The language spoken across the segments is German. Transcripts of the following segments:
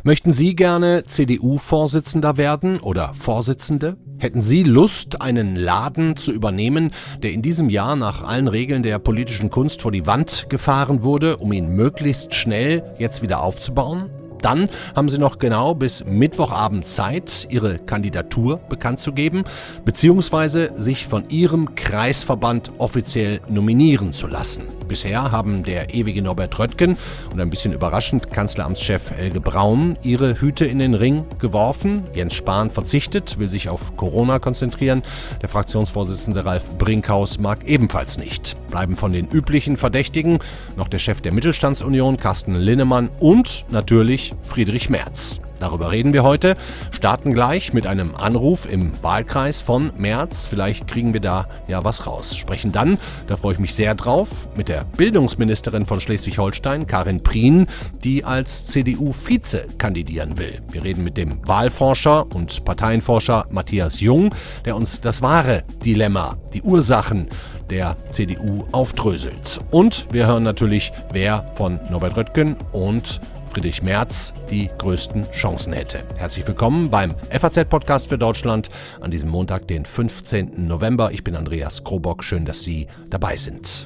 Möchten Sie gerne CDU-Vorsitzender werden oder Vorsitzende? Hätten Sie Lust, einen Laden zu übernehmen, der in diesem Jahr nach allen Regeln der politischen Kunst vor die Wand gefahren wurde, um ihn möglichst schnell jetzt wieder aufzubauen? Dann haben Sie noch genau bis Mittwochabend Zeit, Ihre Kandidatur bekannt zu geben, beziehungsweise sich von Ihrem Kreisverband offiziell nominieren zu lassen. Bisher haben der ewige Norbert Röttgen und ein bisschen überraschend Kanzleramtschef Helge Braun ihre Hüte in den Ring geworfen. Jens Spahn verzichtet, will sich auf Corona konzentrieren. Der Fraktionsvorsitzende Ralf Brinkhaus mag ebenfalls nicht. Bleiben von den üblichen Verdächtigen noch der Chef der Mittelstandsunion, Carsten Linnemann, und natürlich Friedrich Merz. Darüber reden wir heute, starten gleich mit einem Anruf im Wahlkreis von Merz. Vielleicht kriegen wir da ja was raus. Sprechen dann, da freue ich mich sehr drauf, mit der Bildungsministerin von Schleswig-Holstein, Karin Prien, die als CDU-Vize kandidieren will. Wir reden mit dem Wahlforscher und Parteienforscher Matthias Jung, der uns das wahre Dilemma, die Ursachen der CDU aufdröselt. Und wir hören natürlich, wer von Norbert Röttgen und Friedrich Merz die größten Chancen hätte. Herzlich willkommen beim FAZ-Podcast für Deutschland an diesem Montag, den 15. November. Ich bin Andreas Krobock. Schön, dass Sie dabei sind.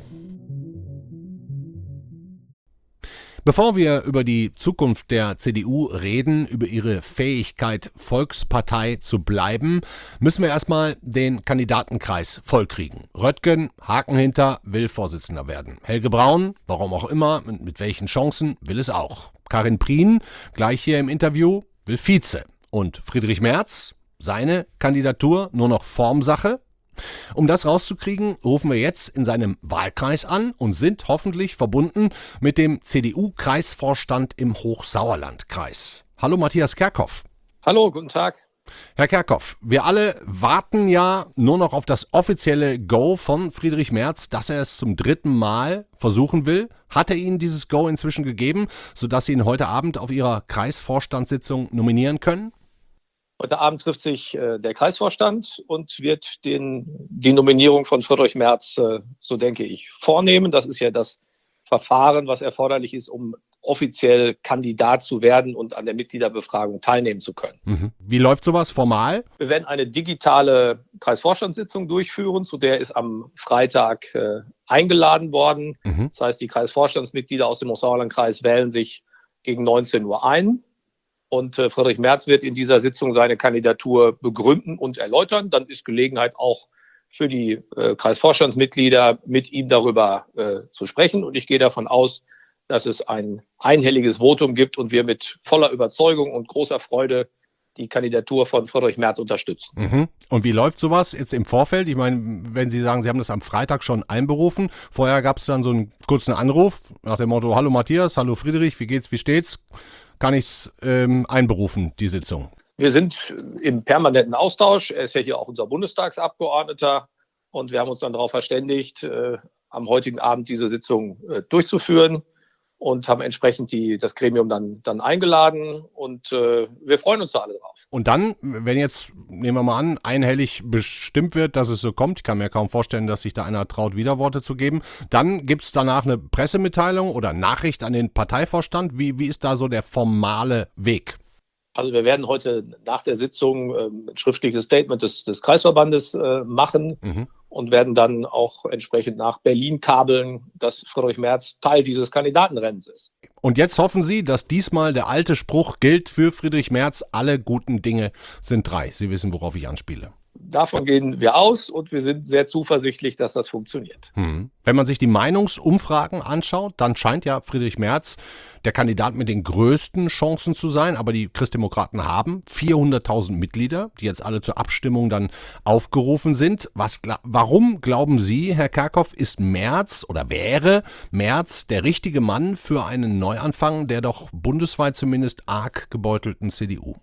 Bevor wir über die Zukunft der CDU reden, über ihre Fähigkeit, Volkspartei zu bleiben, müssen wir erstmal den Kandidatenkreis vollkriegen. Röttgen, Haken hinter, will Vorsitzender werden. Helge Braun, warum auch immer, mit welchen Chancen, will es auch. Karin Prien, gleich hier im Interview, will Vize. Und Friedrich Merz, seine Kandidatur nur noch Formsache. Um das rauszukriegen, rufen wir jetzt in seinem Wahlkreis an und sind hoffentlich verbunden mit dem CDU-Kreisvorstand im Hochsauerlandkreis. Hallo Matthias Kerkhoff. Hallo, guten Tag. Herr Kerkhoff, wir alle warten ja nur noch auf das offizielle Go von Friedrich Merz, dass er es zum 3. Mal versuchen will. Hat er Ihnen dieses Go inzwischen gegeben, sodass Sie ihn heute Abend auf Ihrer Kreisvorstandssitzung nominieren können? Heute Abend trifft sich der Kreisvorstand und wird die Nominierung von Friedrich Merz, so denke ich, vornehmen. Das ist ja das Verfahren, was erforderlich ist, um offiziell Kandidat zu werden und an der Mitgliederbefragung teilnehmen zu können. Wie läuft sowas formal? Wir werden eine digitale Kreisvorstandssitzung durchführen, zu der ist am Freitag eingeladen worden. Das heißt, die Kreisvorstandsmitglieder aus dem Hochsauerlandkreis wählen sich gegen 19 Uhr ein. Und Friedrich Merz wird in dieser Sitzung seine Kandidatur begründen und erläutern. Dann ist Gelegenheit auch für die Kreisvorstandsmitglieder, mit ihm darüber zu sprechen. Und ich gehe davon aus, dass es ein einhelliges Votum gibt und wir mit voller Überzeugung und großer Freude die Kandidatur von Friedrich Merz unterstützen. Und wie läuft sowas jetzt im Vorfeld? Ich meine, wenn Sie sagen, Sie haben das am Freitag schon einberufen, vorher gab es dann so einen kurzen Anruf nach dem Motto, hallo Matthias, hallo Friedrich, wie geht's, wie steht's? Kann ich es einberufen, die Sitzung? Wir sind im permanenten Austausch. Er ist ja hier auch unser Bundestagsabgeordneter. Und wir haben uns dann darauf verständigt, am heutigen Abend diese Sitzung durchzuführen und haben entsprechend das Gremium dann eingeladen. Und wir freuen uns da alle drauf. Und dann, wenn jetzt, nehmen wir mal an, einhellig bestimmt wird, dass es so kommt, ich kann mir kaum vorstellen, dass sich da einer traut, Widerworte zu geben, dann gibt es danach eine Pressemitteilung oder Nachricht an den Parteivorstand. Wie ist da so der formale Weg? Also wir werden heute nach der Sitzung ein schriftliches Statement des Kreisverbandes machen und werden dann auch entsprechend nach Berlin kabeln, dass Friedrich Merz Teil dieses Kandidatenrennens ist. Und jetzt hoffen Sie, dass diesmal der alte Spruch gilt für Friedrich Merz, alle guten Dinge sind 3. Sie wissen, worauf ich anspiele. Davon gehen wir aus und wir sind sehr zuversichtlich, dass das funktioniert. Wenn man sich die Meinungsumfragen anschaut, dann scheint ja Friedrich Merz der Kandidat mit den größten Chancen zu sein. Aber die Christdemokraten haben 400.000 Mitglieder, die jetzt alle zur Abstimmung dann aufgerufen sind. Warum glauben Sie, Herr Kerkhoff, ist Merz oder wäre Merz der richtige Mann für einen Neuanfang der doch bundesweit zumindest arg gebeutelten CDU?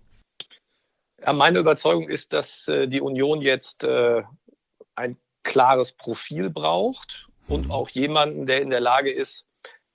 Ja, meine Überzeugung ist, dass die Union jetzt ein klares Profil braucht und auch jemanden, der in der Lage ist,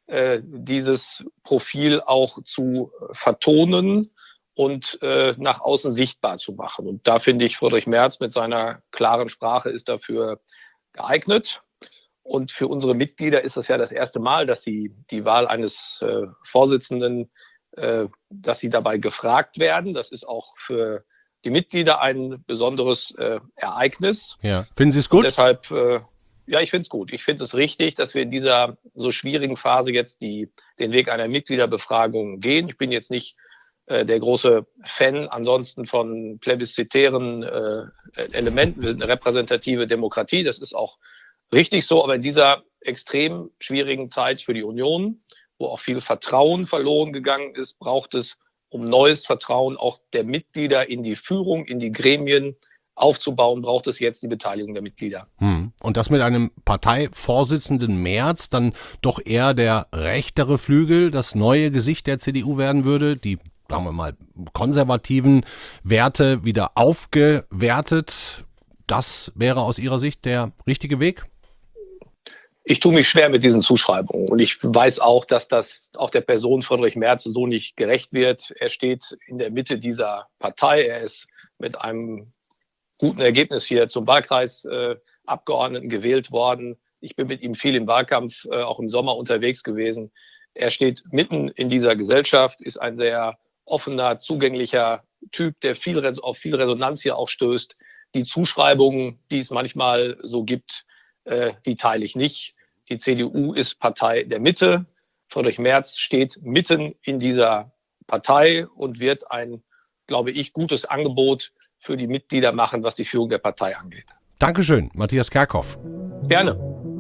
dieses Profil auch zu vertonen und nach außen sichtbar zu machen. Und da finde ich, Friedrich Merz mit seiner klaren Sprache ist dafür geeignet. Und für unsere Mitglieder ist das ja das erste Mal, dass sie die Wahl eines Vorsitzenden dass sie dabei gefragt werden. Das ist auch für die Mitglieder ein besonderes Ereignis. Ja. Finden Sie es gut? Und deshalb, ja, ich finde es gut. Ich finde es richtig, dass wir in dieser so schwierigen Phase jetzt den Weg einer Mitgliederbefragung gehen. Ich bin jetzt nicht der große Fan ansonsten von plebiszitären Elementen. Wir sind eine repräsentative Demokratie, das ist auch richtig so, aber in dieser extrem schwierigen Zeit für die Union, wo auch viel Vertrauen verloren gegangen ist, braucht es, um neues Vertrauen auch der Mitglieder in die Führung, in die Gremien aufzubauen, braucht es jetzt die Beteiligung der Mitglieder. Und das mit einem Parteivorsitzenden Merz dann doch eher der rechtere Flügel, das neue Gesicht der CDU werden würde, die, sagen wir mal, konservativen Werte wieder aufgewertet. Das wäre aus Ihrer Sicht der richtige Weg? Ich tue mich schwer mit diesen Zuschreibungen und ich weiß auch, dass das auch der Person Friedrich Merz so nicht gerecht wird. Er steht in der Mitte dieser Partei. Er ist mit einem guten Ergebnis hier zum Wahlkreisabgeordneten gewählt worden. Ich bin mit ihm viel im Wahlkampf, auch im Sommer unterwegs gewesen. Er steht mitten in dieser Gesellschaft, ist ein sehr offener, zugänglicher Typ, der auf viel Resonanz hier auch stößt. Die Zuschreibungen, die es manchmal so gibt, die teile ich nicht. Die CDU ist Partei der Mitte. Friedrich Merz steht mitten in dieser Partei und wird ein, glaube ich, gutes Angebot für die Mitglieder machen, was die Führung der Partei angeht. Dankeschön, Matthias Kerkhoff. Gerne.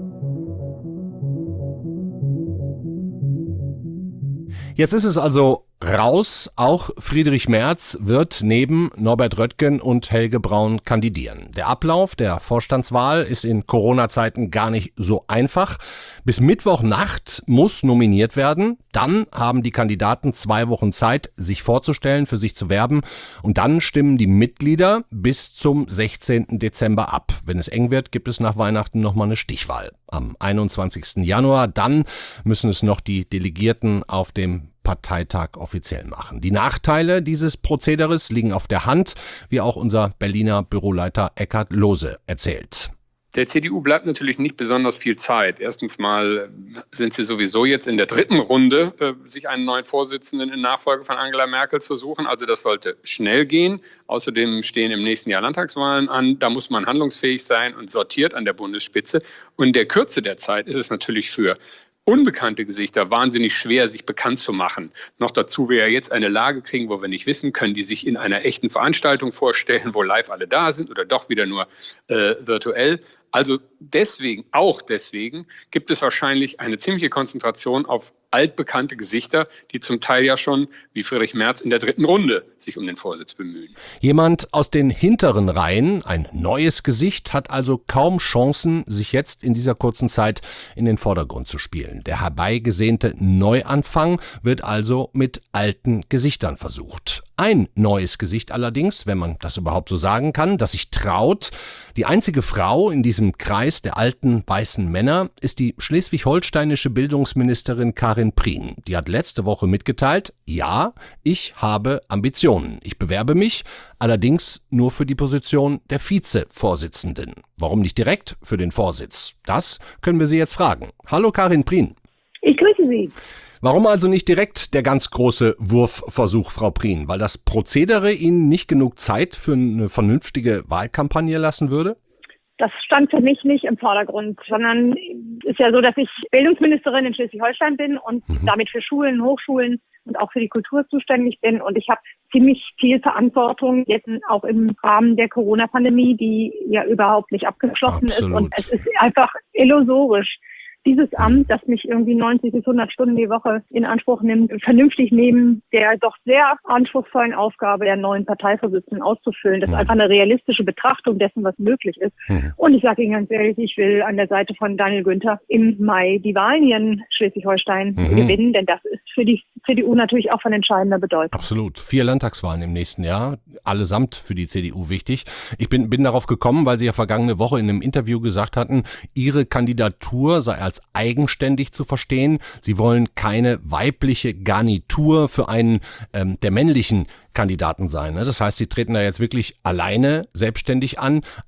Jetzt ist es also raus, auch Friedrich Merz wird neben Norbert Röttgen und Helge Braun kandidieren. Der Ablauf der Vorstandswahl ist in Corona-Zeiten gar nicht so einfach. Bis Mittwochnacht muss nominiert werden. Dann haben die Kandidaten 2 Wochen Zeit, sich vorzustellen, für sich zu werben. Und dann stimmen die Mitglieder bis zum 16. Dezember ab. Wenn es eng wird, gibt es nach Weihnachten nochmal eine Stichwahl. Am 21. Januar, dann müssen es noch die Delegierten auf dem Parteitag offiziell machen. Die Nachteile dieses Prozederes liegen auf der Hand, wie auch unser Berliner Büroleiter Eckhard Lohse erzählt. Der CDU bleibt natürlich nicht besonders viel Zeit. Erstens mal sind sie sowieso jetzt in der 3. Runde, sich einen neuen Vorsitzenden in Nachfolge von Angela Merkel zu suchen. Also das sollte schnell gehen. Außerdem stehen im nächsten Jahr Landtagswahlen an. Da muss man handlungsfähig sein und sortiert an der Bundesspitze. Und in der Kürze der Zeit ist es natürlich für unbekannte Gesichter wahnsinnig schwer, sich bekannt zu machen. Noch dazu wir ja jetzt eine Lage kriegen, wo wir nicht wissen, können die sich in einer echten Veranstaltung vorstellen, wo live alle da sind oder doch wieder nur virtuell. Also deswegen gibt es wahrscheinlich eine ziemliche Konzentration auf altbekannte Gesichter, die zum Teil ja schon, wie Friedrich Merz, in der 3. Runde sich um den Vorsitz bemühen. Jemand aus den hinteren Reihen, ein neues Gesicht, hat also kaum Chancen, sich jetzt in dieser kurzen Zeit in den Vordergrund zu spielen. Der herbeigesehnte Neuanfang wird also mit alten Gesichtern versucht. Ein neues Gesicht allerdings, wenn man das überhaupt so sagen kann, das sich traut. Die einzige Frau in diesem Kreis der alten weißen Männer ist die schleswig-holsteinische Bildungsministerin Karin Prien. Die hat letzte Woche mitgeteilt, ja, ich habe Ambitionen. Ich bewerbe mich, allerdings nur für die Position der Vizevorsitzenden. Warum nicht direkt für den Vorsitz? Das können wir Sie jetzt fragen. Hallo Karin Prien. Ich grüße Sie. Warum also nicht direkt der ganz große Wurfversuch, Frau Prien? Weil das Prozedere Ihnen nicht genug Zeit für eine vernünftige Wahlkampagne lassen würde? Das stand für mich nicht im Vordergrund, sondern es ist ja so, dass ich Bildungsministerin in Schleswig-Holstein bin und damit für Schulen, Hochschulen und auch für die Kultur zuständig bin. Und ich habe ziemlich viel Verantwortung, jetzt auch im Rahmen der Corona-Pandemie, die ja überhaupt nicht abgeschlossen ist. Und es ist einfach illusorisch, dieses Amt, das mich irgendwie 90 bis 100 Stunden die Woche in Anspruch nimmt, vernünftig neben der doch sehr anspruchsvollen Aufgabe der neuen Parteivorsitzenden auszufüllen. Das ist einfach eine realistische Betrachtung dessen, was möglich ist. Und ich sage Ihnen ganz ehrlich, ich will an der Seite von Daniel Günther im Mai die Wahlen hier in Schleswig-Holstein gewinnen, denn das ist für die CDU natürlich auch von entscheidender Bedeutung. Absolut. 4 Landtagswahlen im nächsten Jahr, allesamt für die CDU wichtig. Ich bin darauf gekommen, weil Sie ja vergangene Woche in einem Interview gesagt hatten, Ihre Kandidatur sei als eigenständig zu verstehen. Sie wollen keine weibliche Garnitur für einen der männlichen Kandidaten sein. Ne? Das heißt, Sie treten da jetzt wirklich alleine selbstständig an. Aber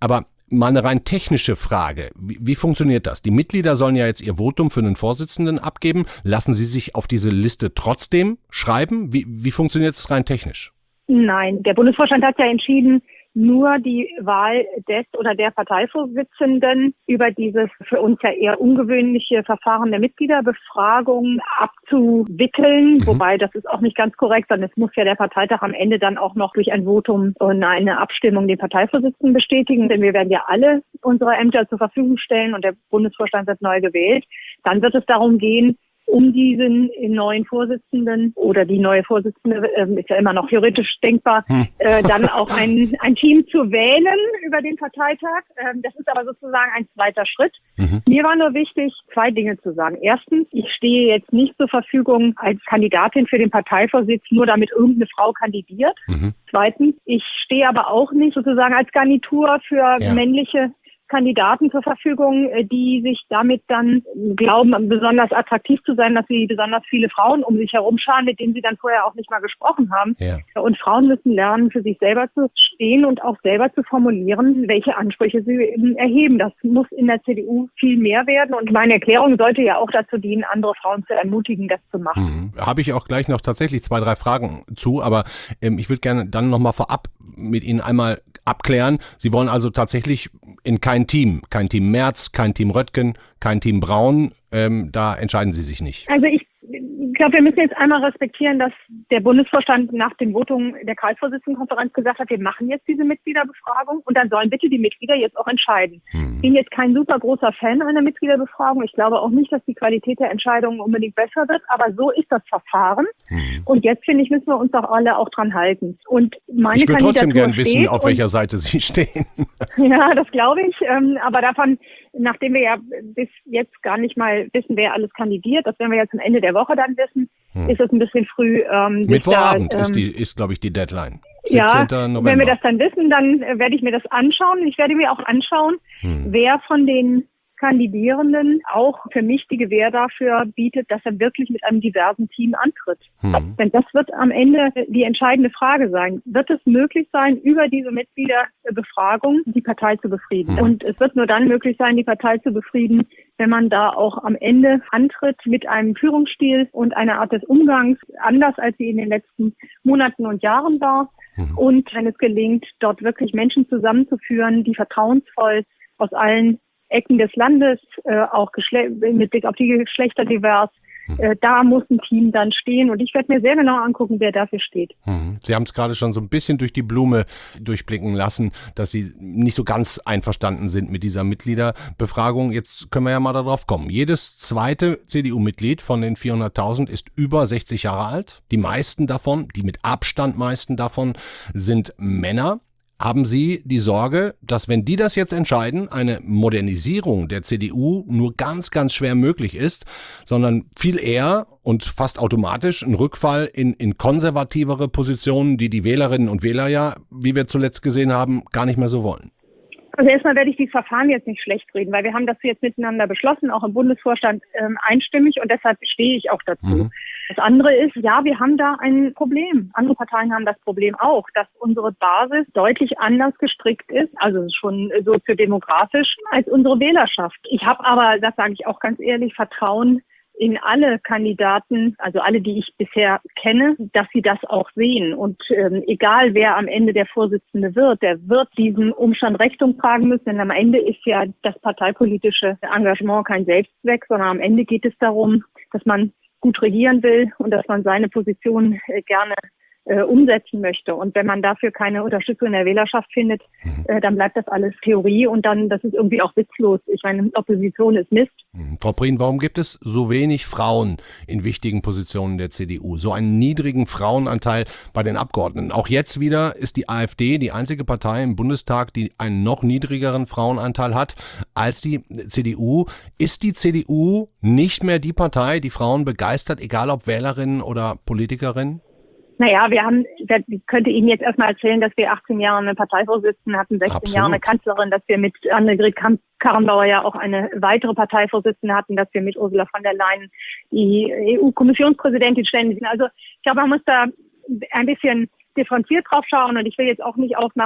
mal eine rein technische Frage. Wie funktioniert das? Die Mitglieder sollen ja jetzt ihr Votum für den Vorsitzenden abgeben. Lassen Sie sich auf diese Liste trotzdem schreiben? Wie funktioniert es rein technisch? Nein, der Bundesvorstand hat ja entschieden, nur die Wahl des oder der Parteivorsitzenden über dieses für uns ja eher ungewöhnliche Verfahren der Mitgliederbefragung abzuwickeln. Wobei, das ist auch nicht ganz korrekt, sondern es muss ja der Parteitag am Ende dann auch noch durch ein Votum und eine Abstimmung den Parteivorsitzenden bestätigen. Denn wir werden ja alle unsere Ämter zur Verfügung stellen und der Bundesvorstand wird neu gewählt. Dann wird es darum gehen, um diesen neuen Vorsitzenden oder die neue Vorsitzende, ist ja immer noch theoretisch denkbar, dann auch ein Team zu wählen über den Parteitag. Das ist aber sozusagen ein zweiter Schritt. Mir war nur wichtig, 2 Dinge zu sagen. Erstens, ich stehe jetzt nicht zur Verfügung als Kandidatin für den Parteivorsitz, nur damit irgendeine Frau kandidiert. Zweitens, ich stehe aber auch nicht sozusagen als Garnitur für männliche Kandidaten zur Verfügung, die sich damit dann glauben, besonders attraktiv zu sein, dass sie besonders viele Frauen um sich herum scharen, mit denen sie dann vorher auch nicht mal gesprochen haben. Ja. Und Frauen müssen lernen, für sich selber zu stehen und auch selber zu formulieren, welche Ansprüche sie eben erheben. Das muss in der CDU viel mehr werden. Und meine Erklärung sollte ja auch dazu dienen, andere Frauen zu ermutigen, das zu machen. Habe ich auch gleich noch tatsächlich 2, 3 Fragen zu, aber ich würde gerne dann nochmal vorab mit Ihnen einmal abklären. Sie wollen also tatsächlich in kein Team Merz, kein Team Röttgen, kein Team Braun, da entscheiden Sie sich nicht. Also ich glaube, wir müssen jetzt einmal respektieren, dass der Bundesvorstand nach den Votungen der Kreisvorsitzendenkonferenz gesagt hat, wir machen jetzt diese Mitgliederbefragung und dann sollen bitte die Mitglieder jetzt auch entscheiden. Ich bin jetzt kein super großer Fan einer Mitgliederbefragung. Ich glaube auch nicht, dass die Qualität der Entscheidungen unbedingt besser wird, aber so ist das Verfahren. Und jetzt, finde ich, müssen wir uns doch alle auch dran halten. Und ich würde trotzdem gerne wissen, auf welcher Seite Sie stehen. Ja, das glaube ich. Aber davon, nachdem wir ja bis jetzt gar nicht mal wissen, wer alles kandidiert, das werden wir jetzt am Ende der Woche dann wissen, ist es ein bisschen früh. Mittwochabend ist, glaube ich, die Deadline. 17. Ja, November. Wenn wir das dann wissen, dann werde ich mir das anschauen. Ich werde mir auch anschauen, wer von den Kandidierenden auch für mich die Gewähr dafür bietet, dass er wirklich mit einem diversen Team antritt. Denn das wird am Ende die entscheidende Frage sein. Wird es möglich sein, über diese Mitgliederbefragung die Partei zu befrieden? Und es wird nur dann möglich sein, die Partei zu befrieden, wenn man da auch am Ende antritt mit einem Führungsstil und einer Art des Umgangs, anders als sie in den letzten Monaten und Jahren war. Und wenn es gelingt, dort wirklich Menschen zusammenzuführen, die vertrauensvoll aus allen Ecken des Landes, auch mit Blick auf die Geschlechter divers, da muss ein Team dann stehen und ich werde mir sehr genau angucken, wer dafür steht. Sie haben es gerade schon so ein bisschen durch die Blume durchblicken lassen, dass Sie nicht so ganz einverstanden sind mit dieser Mitgliederbefragung. Jetzt können wir ja mal darauf kommen. Jedes zweite CDU-Mitglied von den 400.000 ist über 60 Jahre alt. Die meisten davon, die mit Abstand meisten davon, sind Männer. Haben Sie die Sorge, dass wenn die das jetzt entscheiden, eine Modernisierung der CDU nur ganz, ganz schwer möglich ist, sondern viel eher und fast automatisch ein Rückfall in konservativere Positionen, die die Wählerinnen und Wähler ja, wie wir zuletzt gesehen haben, gar nicht mehr so wollen? Also erstmal werde ich die Verfahren jetzt nicht schlecht reden, weil wir haben das jetzt miteinander beschlossen, auch im Bundesvorstand einstimmig und deshalb stehe ich auch dazu. Das andere ist, ja, wir haben da ein Problem. Andere Parteien haben das Problem auch, dass unsere Basis deutlich anders gestrickt ist, also schon soziodemografisch, als unsere Wählerschaft. Ich habe aber, das sage ich auch ganz ehrlich, Vertrauen in alle Kandidaten, also alle, die ich bisher kenne, dass sie das auch sehen. Und egal, wer am Ende der Vorsitzende wird, der wird diesem Umstand Rechnung tragen müssen. Denn am Ende ist ja das parteipolitische Engagement kein Selbstzweck, sondern am Ende geht es darum, dass man gut regieren will und dass man seine Position gerne umsetzen möchte. Und wenn man dafür keine Unterstützung in der Wählerschaft findet, dann bleibt das alles Theorie und dann, das ist irgendwie auch witzlos. Ich meine, Opposition ist Mist. Frau Prien, warum gibt es so wenig Frauen in wichtigen Positionen der CDU? So einen niedrigen Frauenanteil bei den Abgeordneten. Auch jetzt wieder ist die AfD die einzige Partei im Bundestag, die einen noch niedrigeren Frauenanteil hat als die CDU. Ist die CDU nicht mehr die Partei, die Frauen begeistert, egal ob Wählerinnen oder Politikerinnen? Naja, ich könnte Ihnen jetzt erstmal erzählen, dass wir 18 Jahre eine Parteivorsitzende hatten, 16 Jahre eine Kanzlerin, dass wir mit Annegret Kramp-Karrenbauer ja auch eine weitere Parteivorsitzende hatten, dass wir mit Ursula von der Leyen die EU-Kommissionspräsidentin ständig. Also ich glaube, man muss da ein bisschen differenziert drauf schauen und ich will jetzt auch nicht aufmachen,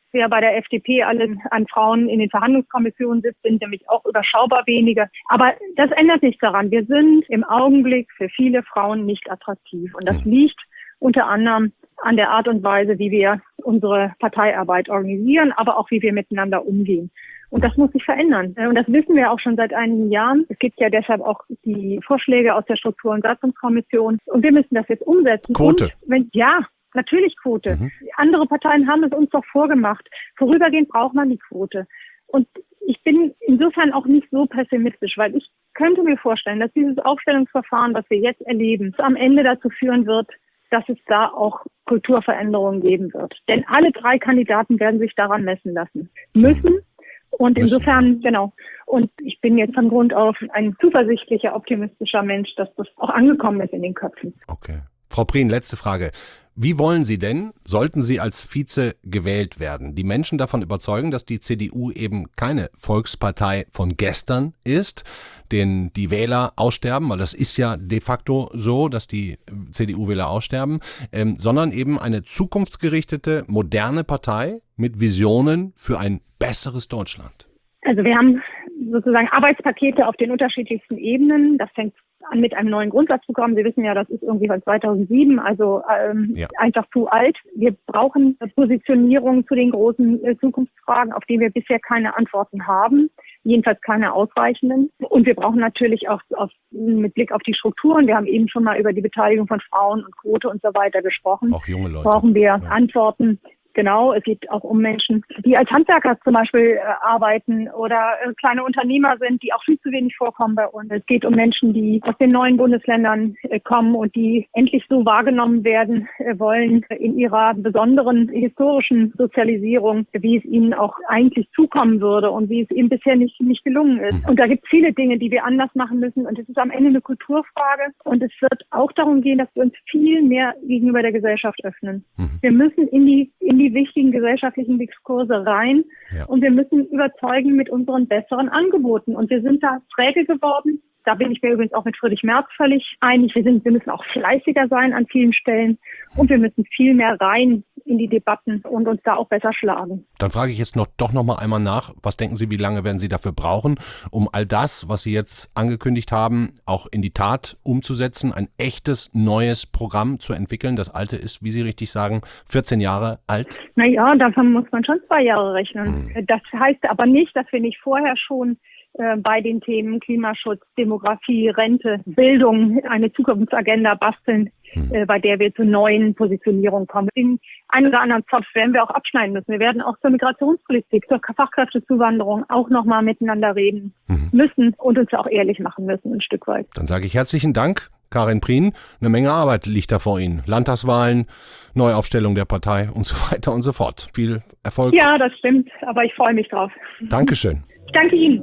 wer bei der FDP alle an Frauen in den Verhandlungskommissionen sitzt, sind nämlich auch überschaubar wenige. Aber das ändert nichts daran. Wir sind im Augenblick für viele Frauen nicht attraktiv. Und das liegt unter anderem an der Art und Weise, wie wir unsere Parteiarbeit organisieren, aber auch wie wir miteinander umgehen. Und das muss sich verändern. Und das wissen wir auch schon seit einigen Jahren. Es gibt ja deshalb auch die Vorschläge aus der Struktur- und Satzungskommission. Und wir müssen das jetzt umsetzen. Quote. Und natürlich Quote. Andere Parteien haben es uns doch vorgemacht. Vorübergehend braucht man die Quote. Und ich bin insofern auch nicht so pessimistisch, weil ich könnte mir vorstellen, dass dieses Aufstellungsverfahren, was wir jetzt erleben, am Ende dazu führen wird, dass es da auch Kulturveränderungen geben wird. Denn alle 3 Kandidaten werden sich daran messen lassen müssen. Und insofern, genau. Und ich bin jetzt von Grund auf ein zuversichtlicher, optimistischer Mensch, dass das auch angekommen ist in den Köpfen. Okay. Frau Prien, letzte Frage. Wie wollen Sie denn, sollten Sie als Vize gewählt werden, die Menschen davon überzeugen, dass die CDU eben keine Volkspartei von gestern ist, den die Wähler aussterben, weil das ist ja de facto so, dass die CDU-Wähler aussterben, sondern eben eine zukunftsgerichtete, moderne Partei mit Visionen für ein besseres Deutschland? Also wir haben sozusagen Arbeitspakete auf den unterschiedlichsten Ebenen. Das fängt an mit einem neuen Grundsatzprogramm. Sie wissen ja, das ist irgendwie von 2007, also einfach zu alt. Wir brauchen Positionierung zu den großen Zukunftsfragen, auf die wir bisher keine Antworten haben, jedenfalls keine ausreichenden. Und wir brauchen natürlich auch mit Blick auf die Strukturen, wir haben eben schon mal über die Beteiligung von Frauen und Quote und so weiter gesprochen, auch junge Leute. Brauchen wir Antworten. Genau, es geht auch um Menschen, die als Handwerker zum Beispiel arbeiten oder kleine Unternehmer sind, die auch viel zu wenig vorkommen bei uns. Es geht um Menschen, die aus den neuen Bundesländern kommen und die endlich so wahrgenommen werden wollen in ihrer besonderen historischen Sozialisierung, wie es ihnen auch eigentlich zukommen würde und wie es ihnen bisher nicht gelungen ist. Und da gibt es viele Dinge, die wir anders machen müssen. Und es ist am Ende eine Kulturfrage. Und es wird auch darum gehen, dass wir uns viel mehr gegenüber der Gesellschaft öffnen. Wir müssen in die wichtigen gesellschaftlichen Diskurse rein und wir müssen überzeugen mit unseren besseren Angeboten. Und wir sind da träge geworden. Da bin ich mir übrigens auch mit Friedrich Merz völlig einig. Wir müssen auch fleißiger sein an vielen Stellen und wir müssen viel mehr rein in die Debatten und uns da auch besser schlagen. Dann frage ich jetzt doch noch mal einmal nach, was denken Sie, wie lange werden Sie dafür brauchen, um all das, was Sie jetzt angekündigt haben, auch in die Tat umzusetzen, ein echtes neues Programm zu entwickeln? Das alte ist, wie Sie richtig sagen, 14 Jahre alt. Naja, davon muss man schon 2 Jahre rechnen. Das heißt aber nicht, dass wir nicht vorher schon bei den Themen Klimaschutz, Demografie, Rente, Bildung eine Zukunftsagenda basteln, bei der wir zu neuen Positionierungen kommen. Den einen oder anderen Zopf werden wir auch abschneiden müssen. Wir werden auch zur Migrationspolitik, zur Fachkräftezuwanderung auch nochmal miteinander reden müssen und uns auch ehrlich machen müssen, ein Stück weit. Dann sage ich herzlichen Dank, Karin Prien. Eine Menge Arbeit liegt da vor Ihnen. Landtagswahlen, Neuaufstellung der Partei und so weiter und so fort. Viel Erfolg. Ja, das stimmt, aber ich freue mich drauf. Dankeschön. Ich danke Ihnen.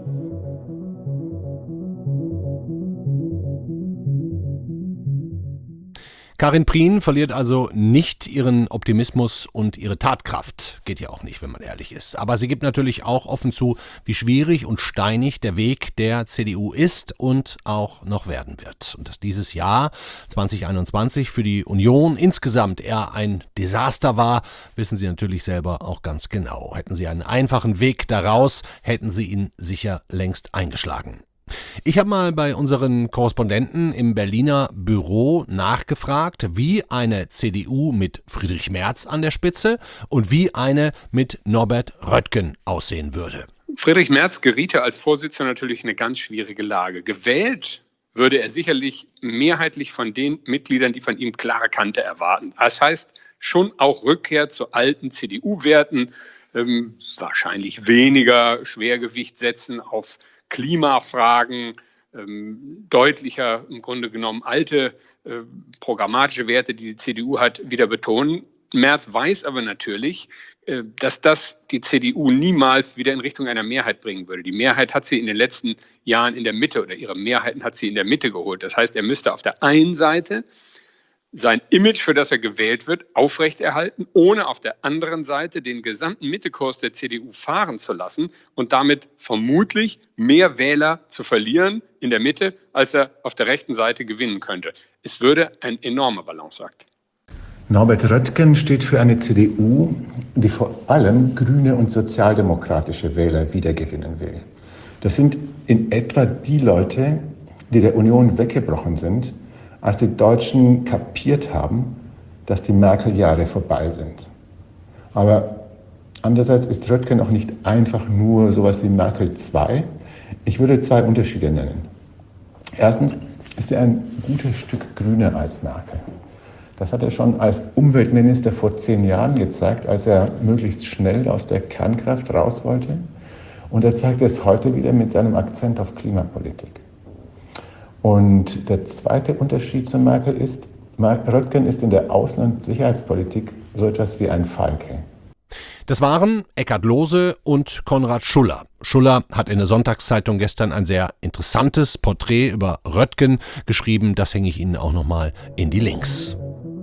Karin Prien verliert also nicht ihren Optimismus und ihre Tatkraft. Geht ja auch nicht, wenn man ehrlich ist. Aber sie gibt natürlich auch offen zu, wie schwierig und steinig der Weg der CDU ist und auch noch werden wird. Und dass dieses Jahr 2021 für die Union insgesamt eher ein Desaster war, wissen sie natürlich selber auch ganz genau. Hätten sie einen einfachen Weg daraus, hätten sie ihn sicher längst eingeschlagen. Ich habe mal bei unseren Korrespondenten im Berliner Büro nachgefragt, wie eine CDU mit Friedrich Merz an der Spitze und wie eine mit Norbert Röttgen aussehen würde. Friedrich Merz geriete als Vorsitzender natürlich in eine ganz schwierige Lage. Gewählt würde er sicherlich mehrheitlich von den Mitgliedern, die von ihm klare Kante erwarten. Das heißt, schon auch Rückkehr zu alten CDU-Werten, wahrscheinlich weniger Schwergewicht setzen auf Klimafragen, deutlicher im Grunde genommen alte programmatische Werte, die CDU hat, wieder betonen. Merz weiß aber natürlich, dass das die CDU niemals wieder in Richtung einer Mehrheit bringen würde. Die Mehrheit hat sie in den letzten Jahren in der Mitte oder ihre Mehrheiten hat sie in der Mitte geholt. Das heißt, er müsste auf der einen Seite sein Image, für das er gewählt wird, aufrechterhalten, ohne auf der anderen Seite den gesamten Mittekurs der CDU fahren zu lassen und damit vermutlich mehr Wähler zu verlieren in der Mitte, als er auf der rechten Seite gewinnen könnte. Es würde ein enormer Balanceakt. Norbert Röttgen steht für eine CDU, die vor allem grüne und sozialdemokratische Wähler wiedergewinnen will. Das sind in etwa die Leute, die der Union weggebrochen sind, als die Deutschen kapiert haben, dass die Merkel-Jahre vorbei sind. Aber andererseits ist Röttgen auch nicht einfach nur sowas wie Merkel 2. Ich würde 2 Unterschiede nennen. Erstens ist er ein gutes Stück grüner als Merkel. Das hat er schon als Umweltminister vor 10 Jahren gezeigt, als er möglichst schnell aus der Kernkraft raus wollte. Und er zeigt es heute wieder mit seinem Akzent auf Klimapolitik. Und der zweite Unterschied zu Merkel ist, Röttgen ist in der Außen- und Sicherheitspolitik so etwas wie ein Falke. Das waren Eckhard Lohse und Konrad Schuller. Schuller hat in der Sonntagszeitung gestern ein sehr interessantes Porträt über Röttgen geschrieben. Das hänge ich Ihnen auch nochmal in die Links.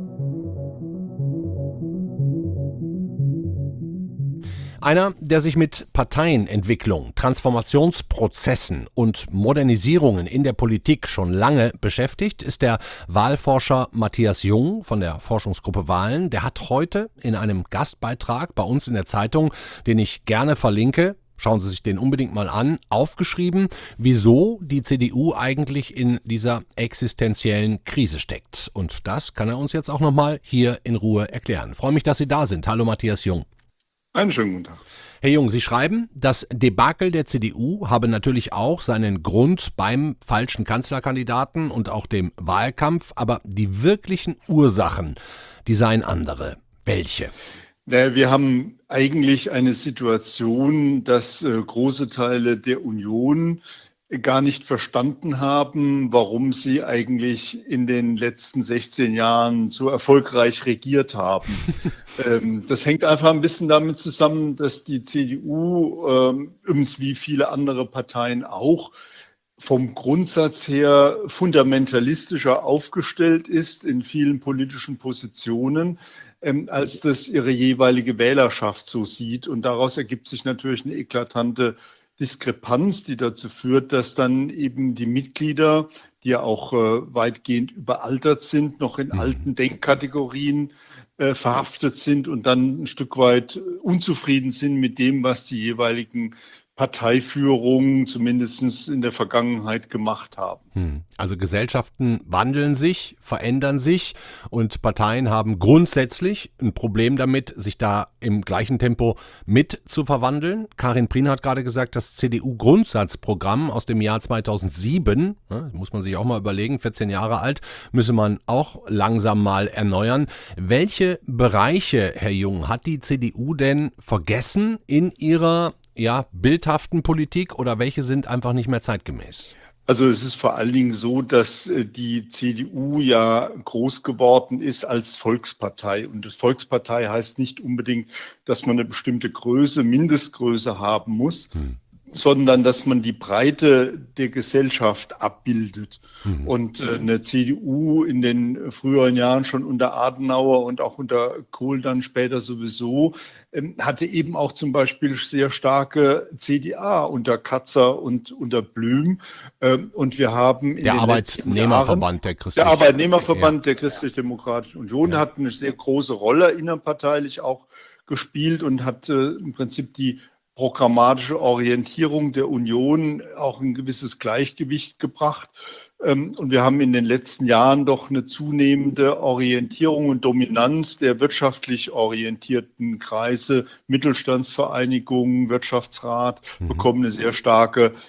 Einer, der sich mit Parteienentwicklung, Transformationsprozessen und Modernisierungen in der Politik schon lange beschäftigt, ist der Wahlforscher Matthias Jung von der Forschungsgruppe Wahlen. Der hat heute in einem Gastbeitrag bei uns in der Zeitung, den ich gerne verlinke, schauen Sie sich den unbedingt mal an, aufgeschrieben, wieso die CDU eigentlich in dieser existenziellen Krise steckt. Und das kann er uns jetzt auch nochmal hier in Ruhe erklären. Ich freue mich, dass Sie da sind. Hallo Matthias Jung. Einen schönen guten Tag. Herr Jung, Sie schreiben, das Debakel der CDU habe natürlich auch seinen Grund beim falschen Kanzlerkandidaten und auch dem Wahlkampf, aber die wirklichen Ursachen, die seien andere. Welche? Wir haben eigentlich eine Situation, dass große Teile der Union gar nicht verstanden haben, warum sie eigentlich in den letzten 16 Jahren so erfolgreich regiert haben. Das hängt einfach ein bisschen damit zusammen, dass die CDU, übrigens wie viele andere Parteien auch, vom Grundsatz her fundamentalistischer aufgestellt ist in vielen politischen Positionen, als das ihre jeweilige Wählerschaft so sieht. Und daraus ergibt sich natürlich eine eklatante Diskrepanz, die dazu führt, dass dann eben die Mitglieder, die ja auch weitgehend überaltert sind, noch in alten Denkkategorien verhaftet sind und dann ein Stück weit unzufrieden sind mit dem, was die jeweiligen Parteiführungen zumindest in der Vergangenheit gemacht haben. Also Gesellschaften wandeln sich, verändern sich und Parteien haben grundsätzlich ein Problem damit, sich da im gleichen Tempo mit zu verwandeln. Karin Prien hat gerade gesagt, das CDU-Grundsatzprogramm aus dem Jahr 2007, muss man sich auch mal überlegen, 14 Jahre alt, müsse man auch langsam mal erneuern. Welche Bereiche, Herr Jung, hat die CDU denn vergessen in ihrer bildhaften Politik oder welche sind einfach nicht mehr zeitgemäß? Also es ist vor allen Dingen so, dass die CDU ja groß geworden ist als Volkspartei. Und das Volkspartei heißt nicht unbedingt, dass man eine bestimmte Größe, Mindestgröße haben muss, sondern dass man die Breite der Gesellschaft abbildet. Und eine CDU in den früheren Jahren schon unter Adenauer und auch unter Kohl dann später sowieso, hatte eben auch zum Beispiel sehr starke CDA unter Katzer und unter Blüm. Und wir haben in der den Arbeitnehmerverband der Christlich-Demokratischen Union hat eine sehr große Rolle innerparteilich auch gespielt und hat im Prinzip die programmatische Orientierung der Union auch ein gewisses Gleichgewicht gebracht. Und wir haben in den letzten Jahren doch eine zunehmende Orientierung und Dominanz der wirtschaftlich orientierten Kreise, Mittelstandsvereinigungen, Wirtschaftsrat, bekommen eine sehr starkes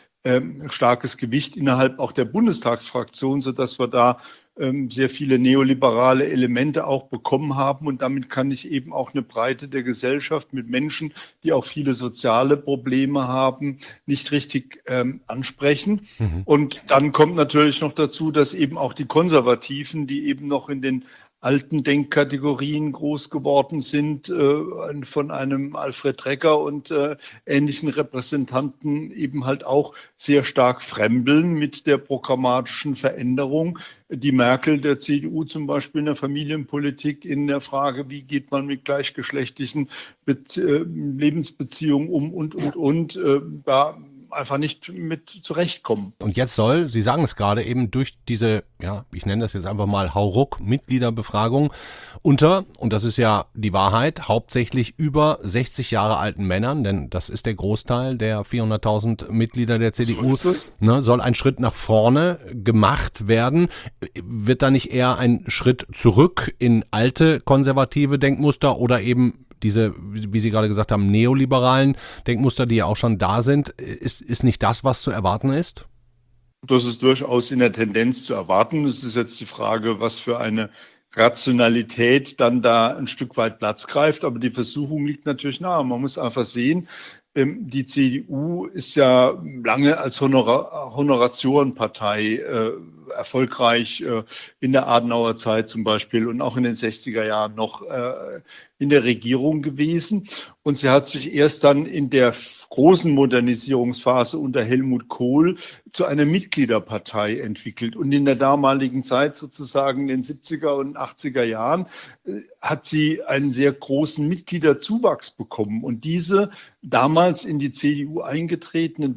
Gewicht innerhalb auch der Bundestagsfraktion, sodass wir da sehr viele neoliberale Elemente auch bekommen haben. Und damit kann ich eben auch eine Breite der Gesellschaft mit Menschen, die auch viele soziale Probleme haben, nicht richtig ansprechen. Und dann kommt natürlich noch dazu, dass eben auch die Konservativen, die eben noch in den alten Denkkategorien groß geworden sind, von einem Alfred Recker und ähnlichen Repräsentanten eben halt auch sehr stark fremdeln mit der programmatischen Veränderung. Die Merkel der CDU zum Beispiel in der Familienpolitik in der Frage, wie geht man mit gleichgeschlechtlichen Lebensbeziehungen um und. Da einfach nicht mit zurechtkommen. Und jetzt soll, Sie sagen es gerade, eben durch diese, ja, ich nenne das jetzt einfach mal Hauruck-Mitgliederbefragung und das ist ja die Wahrheit, hauptsächlich über 60 Jahre alten Männern, denn das ist der Großteil der 400.000 Mitglieder der CDU, soll ein Schritt nach vorne gemacht werden. Wird da nicht eher ein Schritt zurück in alte konservative Denkmuster oder eben diese, wie Sie gerade gesagt haben, neoliberalen Denkmuster, die ja auch schon da sind, ist nicht das, was zu erwarten ist? Das ist durchaus in der Tendenz zu erwarten. Es ist jetzt die Frage, was für eine Rationalität dann da ein Stück weit Platz greift. Aber die Versuchung liegt natürlich nahe. Man muss einfach sehen, die CDU ist ja lange als Honoratiorenpartei erfolgreich in der Adenauer Zeit zum Beispiel und auch in den 60er Jahren noch in der Regierung gewesen. Und sie hat sich erst dann in der großen Modernisierungsphase unter Helmut Kohl zu einer Mitgliederpartei entwickelt. Und in der damaligen Zeit, sozusagen in den 70er und 80er Jahren, hat sie einen sehr großen Mitgliederzuwachs bekommen. Und diese damals in die CDU eingetretenen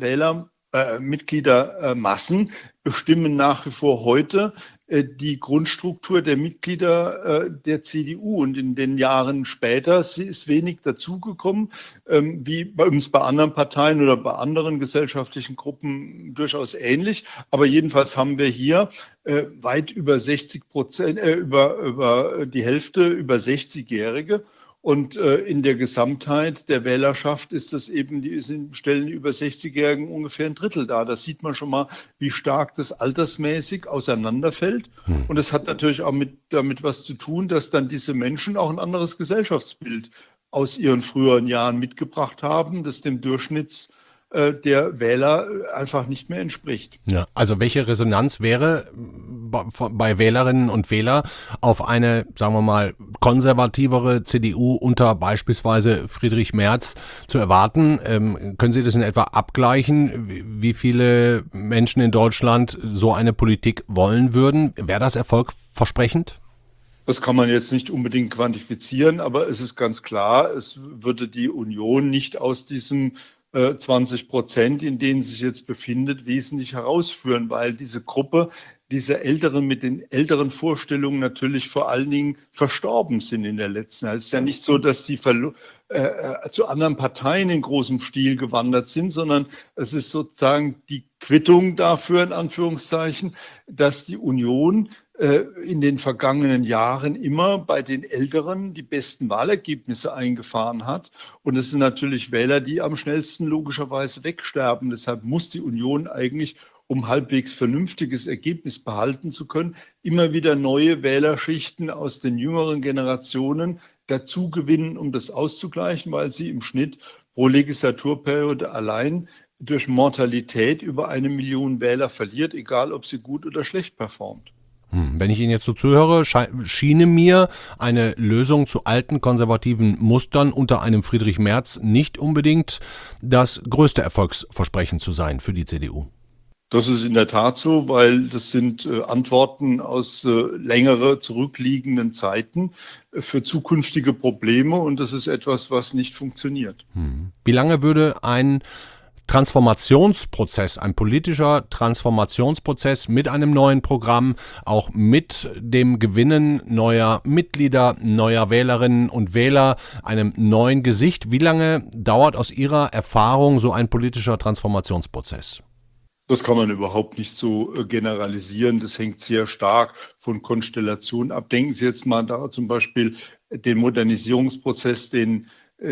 Mitgliedermassen bestimmen nach wie vor heute die Grundstruktur der Mitglieder der CDU. Und in den Jahren später ist wenig dazugekommen, wie bei uns bei anderen Parteien oder bei anderen gesellschaftlichen Gruppen durchaus ähnlich. Aber jedenfalls haben wir hier weit über 60%, über die Hälfte über 60-Jährige. Und in der Gesamtheit der Wählerschaft ist das eben, stellen über 60-Jährigen ungefähr ein Drittel dar. Da sieht man schon mal, wie stark das altersmäßig auseinanderfällt. Und das hat natürlich auch damit was zu tun, dass dann diese Menschen auch ein anderes Gesellschaftsbild aus ihren früheren Jahren mitgebracht haben, das dem Durchschnitts der Wähler einfach nicht mehr entspricht. Ja, also welche Resonanz wäre bei Wählerinnen und Wählern auf eine, sagen wir mal, konservativere CDU unter beispielsweise Friedrich Merz zu erwarten? Können Sie das in etwa abgleichen, wie viele Menschen in Deutschland so eine Politik wollen würden? Wäre das erfolgversprechend? Das kann man jetzt nicht unbedingt quantifizieren, aber es ist ganz klar, es würde die Union nicht aus diesem 20%, in denen sie sich jetzt befindet, wesentlich herausführen, weil diese Gruppe, diese Älteren mit den älteren Vorstellungen natürlich vor allen Dingen verstorben sind in der letzten Zeit. Es ist ja nicht so, dass sie zu anderen Parteien in großem Stil gewandert sind, sondern es ist sozusagen die Quittung dafür, in Anführungszeichen, dass die Union in den vergangenen Jahren immer bei den Älteren die besten Wahlergebnisse eingefahren hat. Und es sind natürlich Wähler, die am schnellsten logischerweise wegsterben. Deshalb muss die Union eigentlich, um halbwegs vernünftiges Ergebnis behalten zu können, immer wieder neue Wählerschichten aus den jüngeren Generationen dazu gewinnen, um das auszugleichen, weil sie im Schnitt pro Legislaturperiode allein durch Mortalität über 1 Million Wähler verliert, egal ob sie gut oder schlecht performt. Wenn ich Ihnen jetzt so zuhöre, schiene mir eine Lösung zu alten konservativen Mustern unter einem Friedrich Merz nicht unbedingt das größte Erfolgsversprechen zu sein für die CDU. Das ist in der Tat so, weil das sind Antworten aus längere zurückliegenden Zeiten für zukünftige Probleme und das ist etwas, was nicht funktioniert. Wie lange würde ein Transformationsprozess, ein politischer Transformationsprozess mit einem neuen Programm, auch mit dem Gewinnen neuer Mitglieder, neuer Wählerinnen und Wähler, einem neuen Gesicht, wie lange dauert aus Ihrer Erfahrung so ein politischer Transformationsprozess? Das kann man überhaupt nicht so generalisieren. Das hängt sehr stark von Konstellationen ab. Denken Sie jetzt mal da zum Beispiel den Modernisierungsprozess, den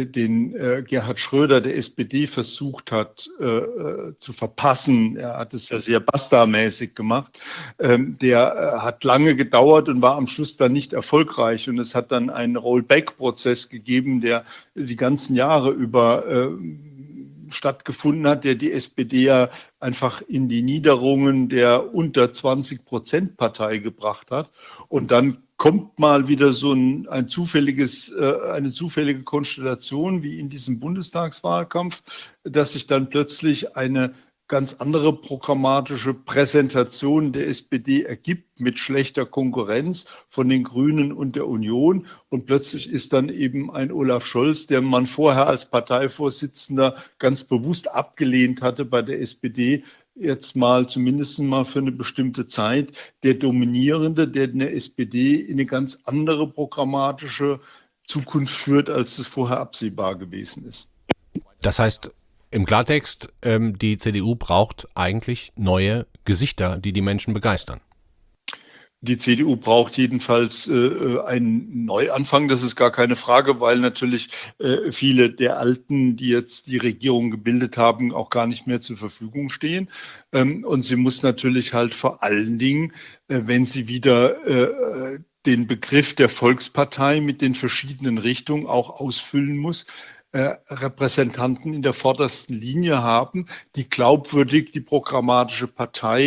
Gerhard Schröder der SPD versucht hat zu verpassen. Er hat es ja sehr Basta-mäßig gemacht. Der hat lange gedauert und war am Schluss dann nicht erfolgreich. Und es hat dann einen Rollback-Prozess gegeben, der die ganzen Jahre über stattgefunden hat, der die SPD ja einfach in die Niederungen der unter 20% Partei gebracht hat. Und dann kommt mal wieder so eine zufällige Konstellation wie in diesem Bundestagswahlkampf, dass sich dann plötzlich eine ganz andere programmatische Präsentation der SPD ergibt mit schlechter Konkurrenz von den Grünen und der Union. Und plötzlich ist dann eben ein Olaf Scholz, der man vorher als Parteivorsitzender ganz bewusst abgelehnt hatte bei der SPD, jetzt mal zumindest mal für eine bestimmte Zeit der Dominierende, der in der SPD in eine ganz andere programmatische Zukunft führt, als es vorher absehbar gewesen ist. Das heißt, im Klartext, die CDU braucht eigentlich neue Gesichter, die die Menschen begeistern. Die CDU braucht jedenfalls einen Neuanfang, das ist gar keine Frage, weil natürlich viele der Alten, die jetzt die Regierung gebildet haben, auch gar nicht mehr zur Verfügung stehen. Und sie muss natürlich halt vor allen Dingen, wenn sie wieder den Begriff der Volkspartei mit den verschiedenen Richtungen auch ausfüllen muss, Repräsentanten in der vordersten Linie haben, die glaubwürdig die Programmatik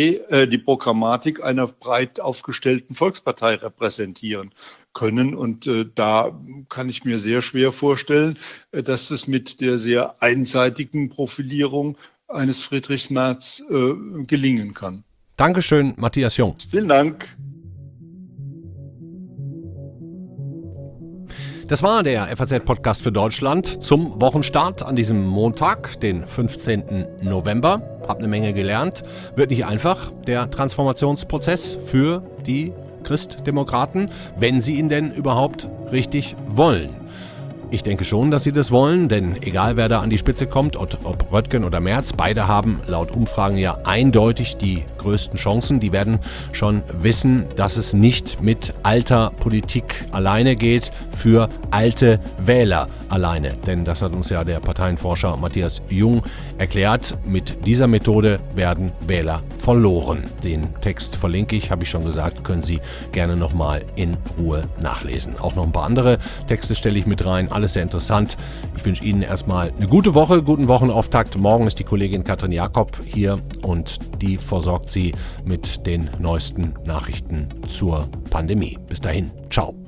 einer breit aufgestellten Volkspartei repräsentieren können. Und da kann ich mir sehr schwer vorstellen, dass es mit der sehr einseitigen Profilierung eines Friedrich Merz gelingen kann. Dankeschön, Matthias Jung. Vielen Dank. Das war der FAZ-Podcast für Deutschland zum Wochenstart an diesem Montag, den 15. November. Hab eine Menge gelernt. Wird nicht einfach, der Transformationsprozess für die Christdemokraten, wenn sie ihn denn überhaupt richtig wollen. Ich denke schon, dass sie das wollen, denn egal wer da an die Spitze kommt, ob Röttgen oder Merz, beide haben laut Umfragen ja eindeutig die größten Chancen. Die werden schon wissen, dass es nicht mit alter Politik alleine geht, für alte Wähler alleine. Denn das hat uns ja der Parteienforscher Matthias Jung erklärt. Mit dieser Methode werden Wähler verloren. Den Text verlinke ich, habe ich schon gesagt, können Sie gerne nochmal in Ruhe nachlesen. Auch noch ein paar andere Texte stelle ich mit rein. Alles sehr interessant. Ich wünsche Ihnen erstmal eine gute Woche, guten Wochenauftakt. Morgen ist die Kollegin Katrin Jakob hier und die versorgt Sie mit den neuesten Nachrichten zur Pandemie. Bis dahin, ciao.